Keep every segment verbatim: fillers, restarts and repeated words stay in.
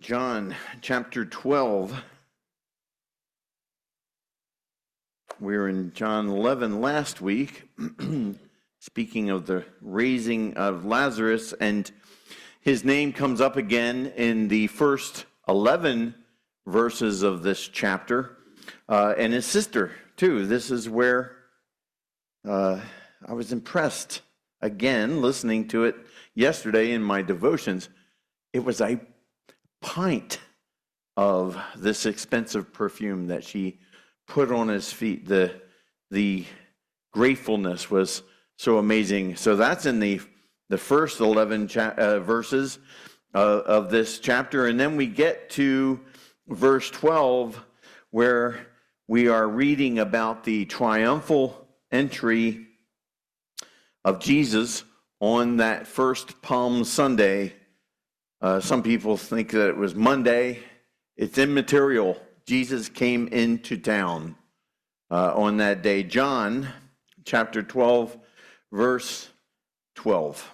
John chapter twelve. We were in John eleven last week, speaking of the raising of Lazarus, and his name comes up again in the first eleven verses of this chapter, uh, and his sister, too. This is where uh, I was impressed again, listening to it yesterday in my devotions. It was a pint of this expensive perfume that she put on his feet. The the gratefulness was so amazing. So that's in the the first eleven cha- uh, verses uh, of this chapter, and then we get to verse twelve, where we are reading about the triumphal entry of Jesus on that first Palm Sunday. Uh, some people think that it was Monday. It's immaterial. Jesus came into town uh, on that day. John chapter twelve, verse twelve.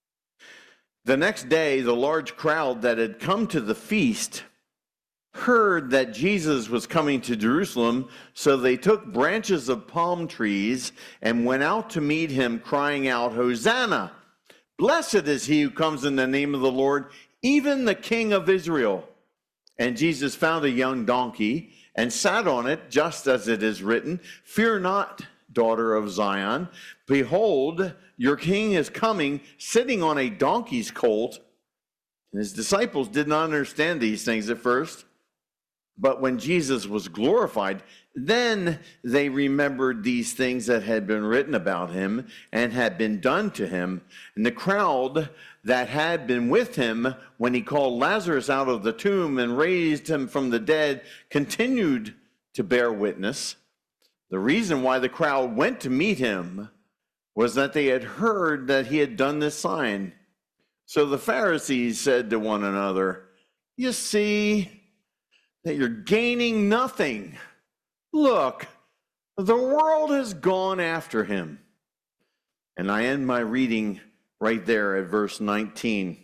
The next day, the large crowd that had come to the feast heard that Jesus was coming to Jerusalem, so they took branches of palm trees and went out to meet him, crying out, "Hosanna! Blessed is he who comes in the name of the Lord, even the King of Israel." And Jesus found a young donkey and sat on it, just as it is written, "Fear not, daughter of Zion. Behold, your king is coming, sitting on a donkey's colt." And his disciples did not understand these things at first. But when Jesus was glorified, then they remembered these things that had been written about him and had been done to him. And the crowd that had been with him when he called Lazarus out of the tomb and raised him from the dead continued to bear witness. The reason why the crowd went to meet him was that they had heard that he had done this sign. So the Pharisees said to one another, "You see that you're gaining nothing. Look, the world has gone after him." And I end my reading right there at verse nineteen.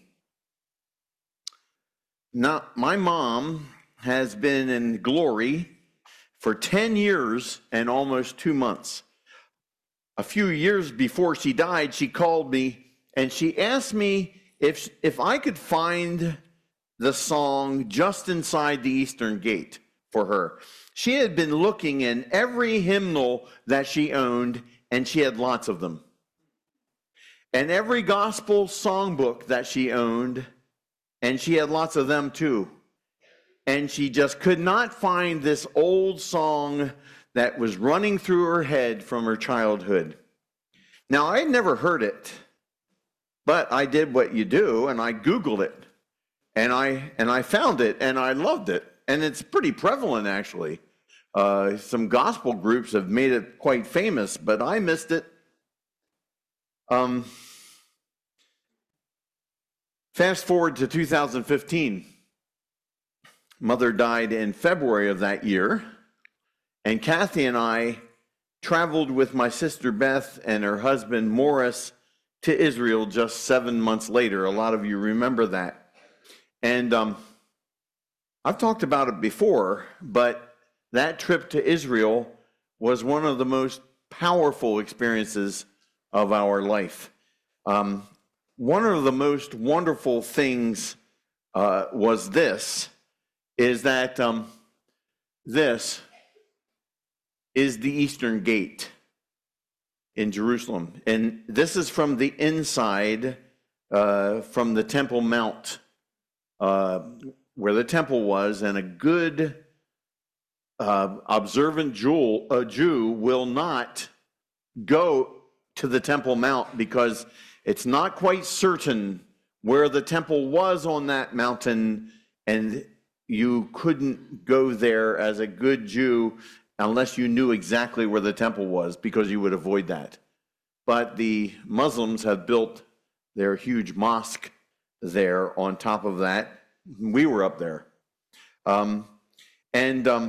Now, my mom has been in glory for ten years and almost two months. A few years before she died, she called me and she asked me if, if I could find the song "Just Inside the Eastern Gate" for her. She had been looking in every hymnal that she owned, and she had lots of them. And every gospel songbook that she owned, and she had lots of them too. And she just could not find this old song that was running through her head from her childhood. Now, I had never heard it, but I did what you do, and I Googled it. And I and I found it, and I loved it. And it's pretty prevalent, actually. Uh, some gospel groups have made it quite famous, but I missed it. Um, fast forward to two thousand fifteen. Mother died in February of that year, and Kathy and I traveled with my sister Beth and her husband Morris to Israel just seven months later. A lot of you remember that. And um, I've talked about it before, but that trip to Israel was one of the most powerful experiences of our life. Um, one of the most wonderful things uh, was this, is that um, this is the Eastern Gate in Jerusalem. And this is from the inside, uh, from the Temple Mount, Uh, where the temple was, and a good uh, observant Jew, a Jew will not go to the Temple Mount because it's not quite certain where the temple was on that mountain, and you couldn't go there as a good Jew unless you knew exactly where the temple was, because you would avoid that. But the Muslims have built their huge mosque there on top of that. We were up there. Um, and um,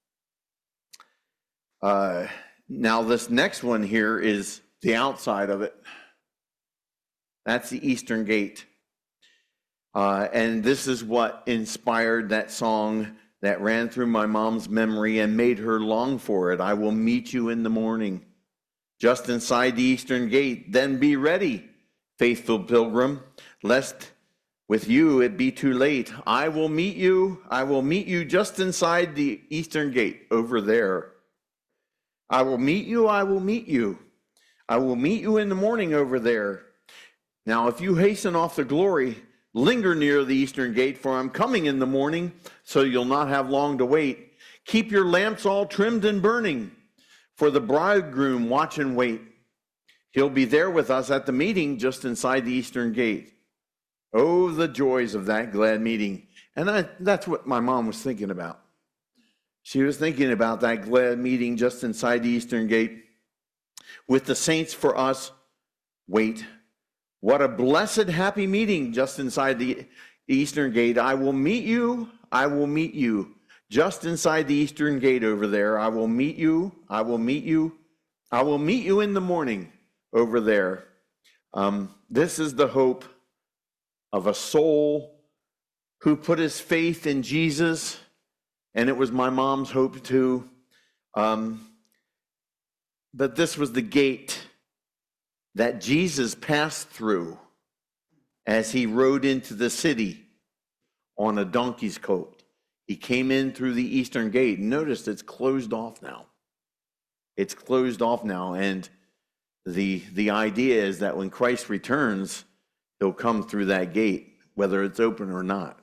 uh, now this next one here is the outside of it. That's the Eastern Gate. Uh, and this is what inspired that song that ran through my mom's memory and made her long for it. I will meet you in the morning, just inside the eastern gate. Then be ready, faithful pilgrim, lest with you it be too late. I will meet you. I will meet you just inside the eastern gate over there. I will meet you. I will meet you. I will meet you in the morning over there. Now, if you hasten off the glory, linger near the eastern gate, for I'm coming in the morning, so you'll not have long to wait. Keep your lamps all trimmed and burning, for the bridegroom watch and wait. He'll be there with us at the meeting just inside the eastern gate. Oh, the joys of that glad meeting. And I, that's what my mom was thinking about. She was thinking about that glad meeting just inside the eastern gate with the saints for us. Wait. What a blessed, happy meeting just inside the eastern gate. I will meet you. I will meet you. Just inside the eastern gate over there. I will meet you. I will meet you. I will meet you in the morning over there. Um, this is the hope of a soul who put his faith in Jesus. And it was my mom's hope too. Um, but this was the gate that Jesus passed through as he rode into the city on a donkey's coat. He came in through the eastern gate. Notice it's closed off now. It's closed off now. And the, the idea is that when Christ returns, he'll come through that gate, whether it's open or not.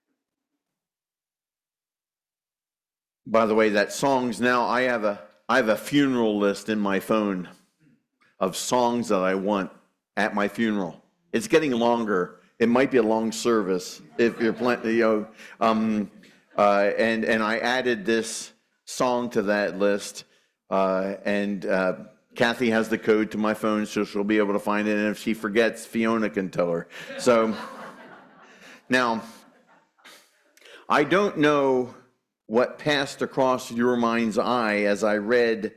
By the way, that songs now, I have a I have a funeral list in my phone of songs that I want at my funeral. It's getting longer. It might be a long service if you're planning, you know. Um, uh, and and I added this song to that list, uh, and uh, Kathy has the code to my phone, so she'll be able to find it. And if she forgets, Fiona can tell her. So now, I don't know what passed across your mind's eye as I read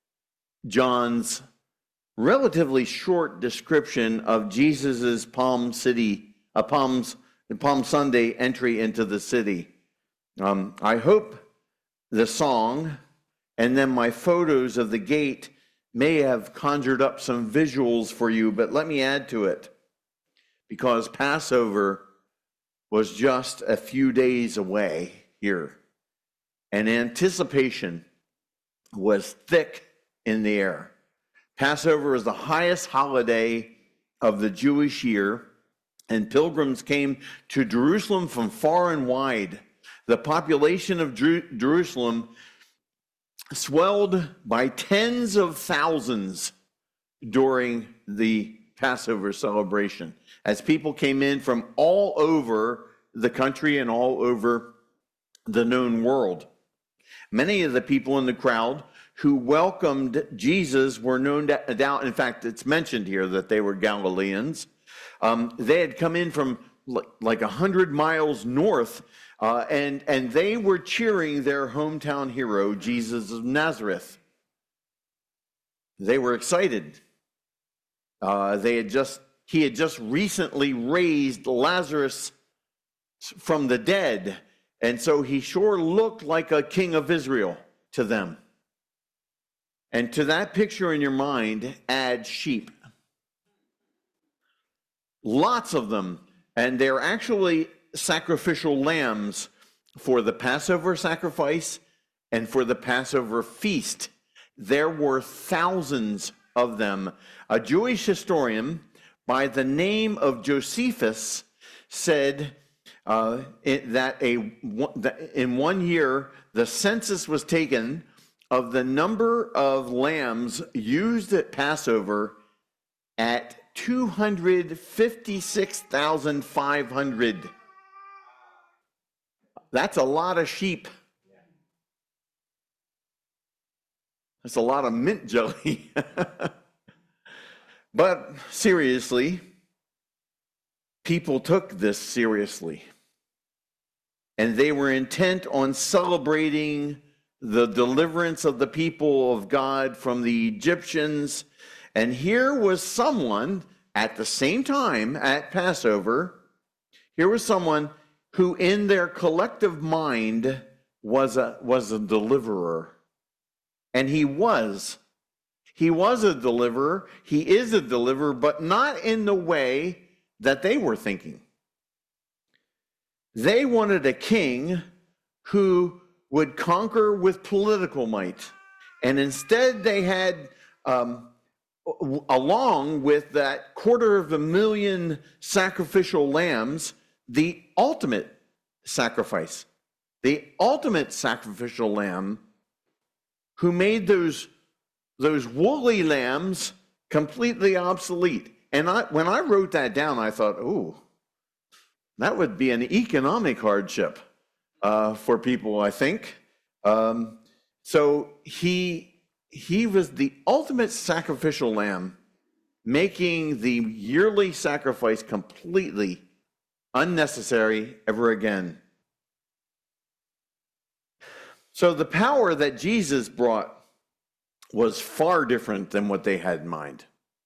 John's relatively short description of Jesus's Palm City, uh, Palms, Palm Sunday entry into the city. Um, I hope the song and then my photos of the gate may have conjured up some visuals for you, but let me add to it, because Passover was just a few days away here, and anticipation was thick in the air. Passover is the highest holiday of the Jewish year, and pilgrims came to Jerusalem from far and wide. The population of Jer- Jerusalem swelled by tens of thousands during the Passover celebration, as people came in from all over the country and all over the known world. Many of the people in the crowd who welcomed Jesus were known down. In fact, it's mentioned here that they were Galileans. Um, they had come in from like a hundred miles north, uh, and and they were cheering their hometown hero, Jesus of Nazareth. They were excited. Uh, they had just he had just recently raised Lazarus from the dead, and so he sure looked like a king of Israel to them. And to that picture in your mind, add sheep. Lots of them. And they're actually sacrificial lambs for the Passover sacrifice and for the Passover feast. There were thousands of them. A Jewish historian by the name of Josephus said uh, it, that a, that in one year, the census was taken of the number of lambs used at Passover at two hundred fifty-six thousand five hundred. That's a lot of sheep. That's a lot of mint jelly. But seriously, people took this seriously. And they were intent on celebrating the deliverance of the people of God from the Egyptians. And here was someone at the same time at Passover. Here was someone who in their collective mind was a, was a deliverer. And he was. He was a deliverer. He is a deliverer, but not in the way that they were thinking. They wanted a king who would conquer with political might. And instead they had, um, along with that quarter of a million sacrificial lambs, the ultimate sacrifice, the ultimate sacrificial lamb, who made those, those woolly lambs completely obsolete. And I, when I wrote that down, I thought, ooh, that would be an economic hardship uh, for people, I think. Um, so he, he was the ultimate sacrificial lamb, making the yearly sacrifice completely unnecessary ever again. So the power that Jesus brought was far different than what they had in mind.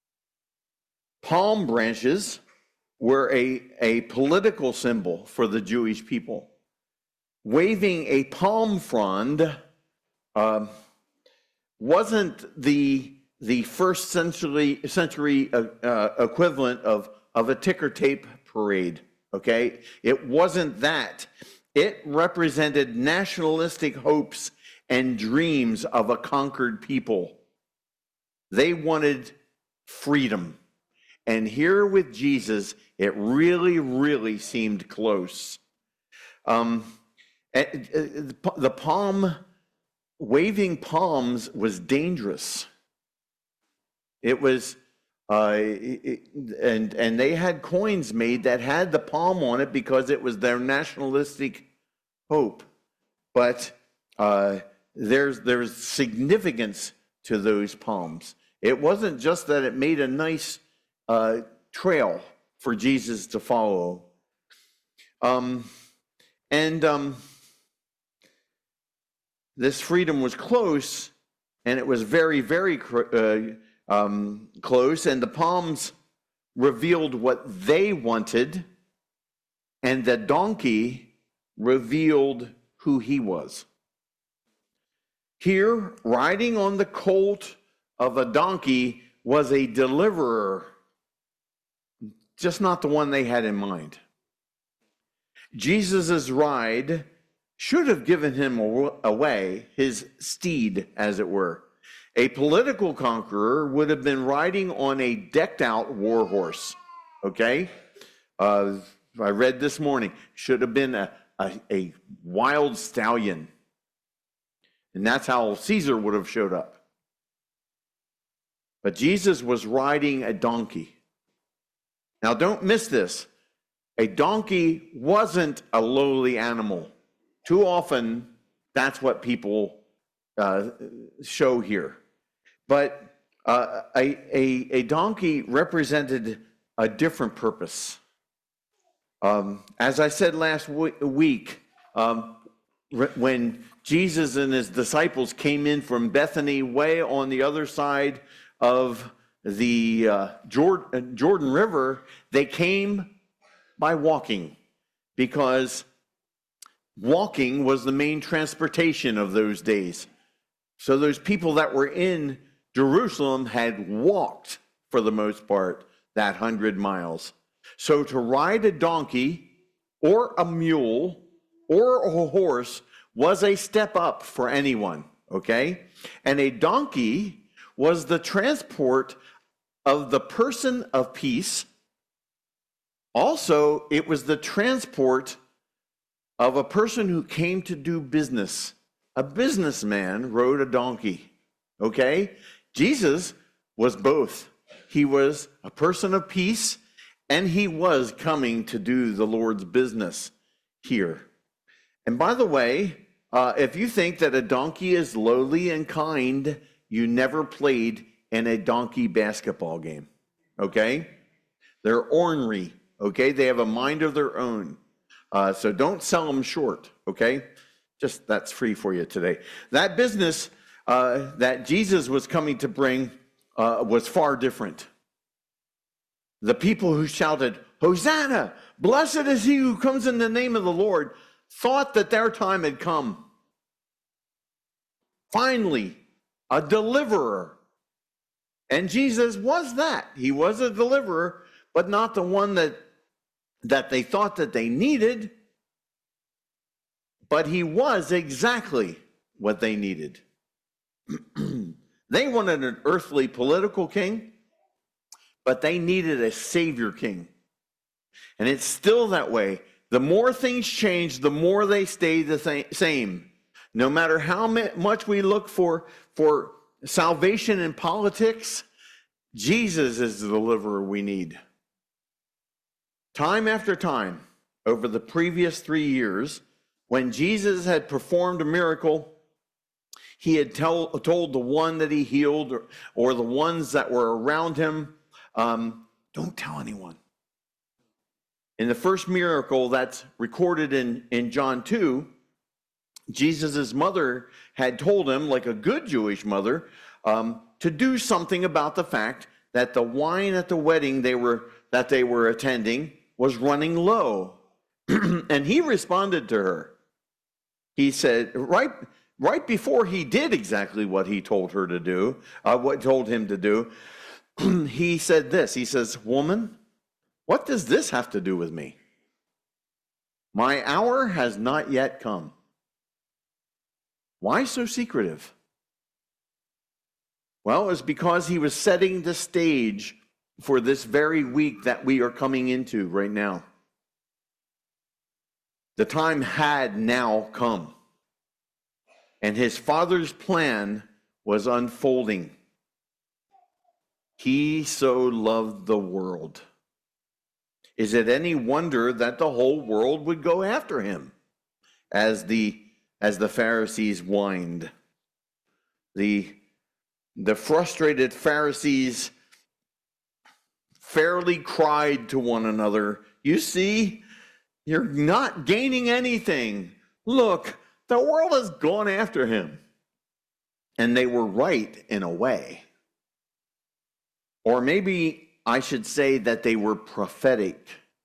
Palm branches were a, a political symbol for the Jewish people. Waving a palm frond uh, wasn't the, the first century, century uh, uh, equivalent of, of a ticker tape parade, okay? It wasn't that. It represented nationalistic hopes and dreams of a conquered people. They wanted freedom. And here with Jesus, it really, really seemed close. Um, the palm, waving palms was dangerous. It was, uh, it, and, and they had coins made that had the palm on it because it was their nationalistic hope. But uh, there's, there's significance to those palms. It wasn't just that it made a nice uh, trail for Jesus to follow. Um, and um, this freedom was close, and it was very, very uh, um, close, and the palms revealed what they wanted, and the donkey revealed who he was. Here, riding on the colt of a donkey was a deliverer, just not the one they had in mind. Jesus' ride should have given him away, his steed, as it were. A political conqueror would have been riding on a decked-out war horse, okay? Uh, I read this morning, should have been a, a, a wild stallion. And that's how Caesar would have showed up. But Jesus was riding a donkey. Now, don't miss this. A donkey wasn't a lowly animal. Too often, that's what people uh, show here. But uh, a, a, a donkey represented a different purpose. Um, as I said last week, um, when Jesus and his disciples came in from Bethany, way on the other side of the uh, Jordan, Jordan River, they came by walking, because walking was the main transportation of those days. So those people that were in Jerusalem had walked, for the most part, that hundred miles. So to ride a donkey or a mule or a horse was a step up for anyone, okay? And a donkey was the transport of the person of peace. Also, it was the transport of a person who came to do business. A businessman rode a donkey, okay? Jesus was both. He was a person of peace, and he was coming to do the Lord's business here. And by the way, uh, if you think that a donkey is lowly and kind, you never played in a donkey basketball game, okay? They're ornery, okay? They have a mind of their own. Uh, so don't sell them short, okay? Just, that's free for you today. That business uh, that Jesus was coming to bring uh, was far different. The people who shouted, "Hosanna, Blessed is he who comes in the name of the Lord, thought that their time had come. Finally, a deliverer. And Jesus was that. He was a deliverer, but not the one that, that they thought that they needed. But he was exactly what they needed. They wanted an earthly political king, but they needed a savior king. And it's still that way. The more things change, the more they stay the th- same. No matter how much we look for, for salvation in politics, Jesus is the deliverer we need. Time after time, over the previous three years, when Jesus had performed a miracle, he had tell, told the one that he healed or, or the ones that were around him, um, don't tell anyone. In the first miracle that's recorded in, in John two, Jesus' mother had told him, like a good Jewish mother, um, to do something about the fact that the wine at the wedding they were that they were attending was running low. And he responded to her. He said, right, right before he did exactly what he told her to do, uh, what told him to do, he said this. He says, "Woman, what does this have to do with me? My hour has not yet come." Why so secretive? Well, it's because he was setting the stage for this very week that we are coming into right now. The time had now come, and his Father's plan was unfolding. He so loved the world. Is it any wonder that the whole world would go after him as the as the Pharisees whined? The, the frustrated Pharisees fairly cried to one another, "You see, you're not gaining anything. Look, the world has gone after him." And they were right in a way. Or maybe I should say that they were prophetic.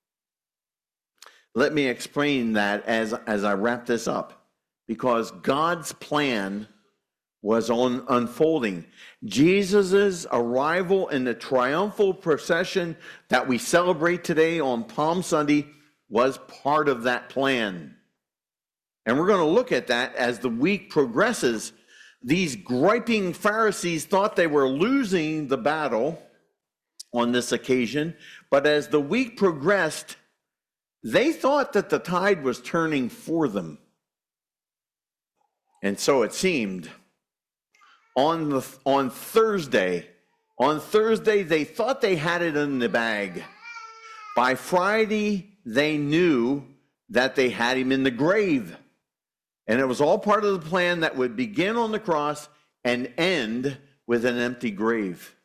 Let me explain that as, as I wrap this up. Because God's plan was on unfolding. Jesus' arrival in the triumphal procession that we celebrate today on Palm Sunday was part of that plan. And we're going to look at that as the week progresses. These griping Pharisees thought they were losing the battle on this occasion, but as the week progressed, they thought that the tide was turning for them. And so it seemed. On the on Thursday, on Thursday they thought they had it in the bag. By Friday, they knew that they had him in the grave. And it was all part of the plan that would begin on the cross and end with an empty grave.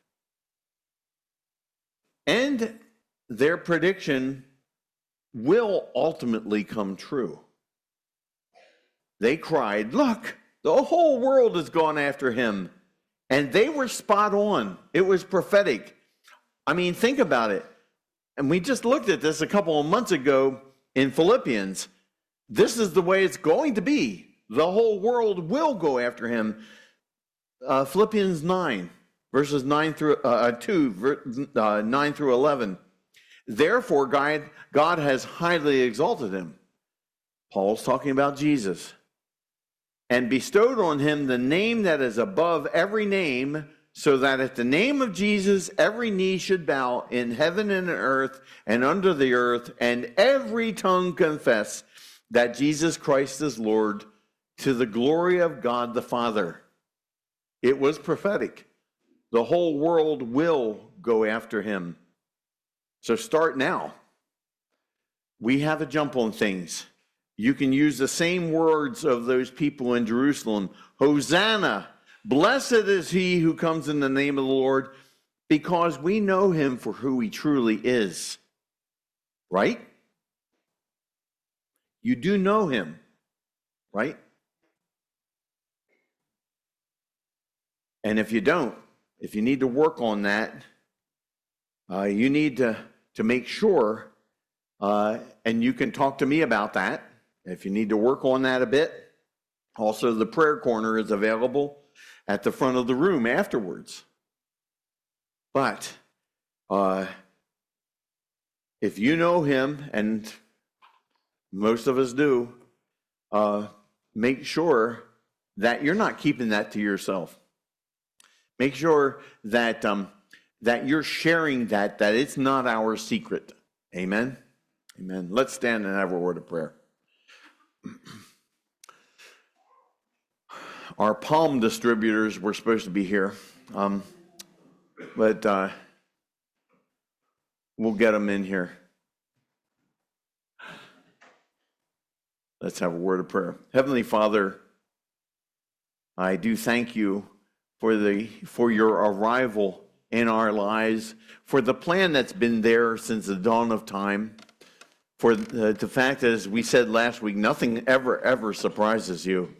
And their prediction will ultimately come true. They cried, "Look, the whole world has gone after him." And they were spot on. It was prophetic. I mean, think about it. And we just looked at this a couple of months ago in Philippians. This is the way it's going to be. The whole world will go after him. Uh, Philippians nine, verses nine through uh, two, uh, nine through eleven. Therefore, God, God has highly exalted him. Paul's talking about Jesus. And bestowed on him the name that is above every name, so that at the name of Jesus every knee should bow in heaven and on earth and under the earth, and every tongue confess that Jesus Christ is Lord, to the glory of God the Father. It was prophetic. The whole world will go after him. So start now. We have a jump on things. You can use the same words of those people in Jerusalem. Hosanna, blessed is he who comes in the name of the Lord, because we know him for who he truly is. Right? You do know him, right? And if you don't, if you need to work on that, uh, you need to, to make sure Uh, and you can talk to me about that if you need to work on that a bit. Also, the prayer corner is available at the front of the room afterwards. But uh, if you know him, and most of us do, uh, make sure that you're not keeping that to yourself. Make sure that um, that you're sharing that, that it's not our secret. Amen? Amen. Let's stand and have a word of prayer. Our palm distributors were supposed to be here, um, but uh, we'll get them in here. Let's have a word of prayer. Heavenly Father, I do thank you for the for your arrival in our lives, for the plan that's been there since the dawn of time, for the, the fact that, as we said last week, nothing ever, ever surprises you.